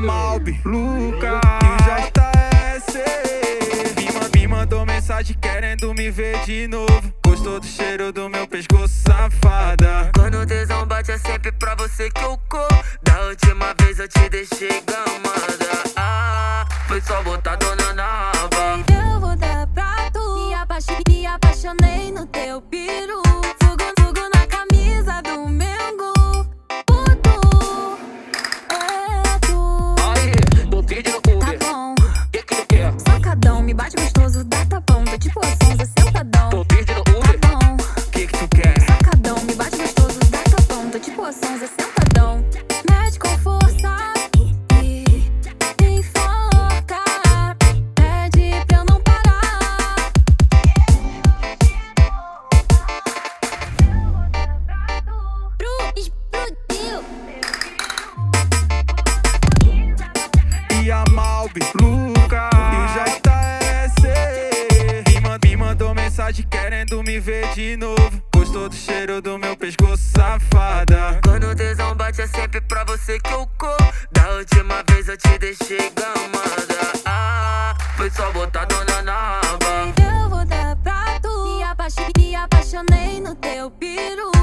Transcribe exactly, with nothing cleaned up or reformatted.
Malbi, Luca e o J S me, ma- me mandou mensagem querendo me ver de novo. Gostou do cheiro do meu pescoço, safada. Quando o tesão bate é sempre pra você que eu corro. Da última vez eu te deixei gamada. Ah, foi só botar dona na aba. Eu vou dar pra tu. Me, apaixo- me apaixonei no teu peru. Fugo, fugo na camisa do Mengo. Puto, é tu. Aí, tô pedindo Tá Uber. bom, Que que tu quer? socadão, me bate gostoso, dá tapão. Tô tipo a Sonza, sentadão. Tô pedindo Tá Uber. bom, Que que tu quer? socadão, me bate gostoso, dá tapão. Tô tipo a Sonza, sentadão. Mete com força e me enforca. Pede pra eu não parar. Pro explodiu. E a Malbi, Luca e o J S me, ma- me mandou mensagem querendo me ver de novo. Gostou do cheiro do meu pescoço, safada. Quando o tesão bate é sempre pra você que eu corro. Da última vez eu te deixei gamada. Ah, foi só botar dona na aba. Eu vou dar pra tu. Me, apaixo- me apaixonei no teu peru.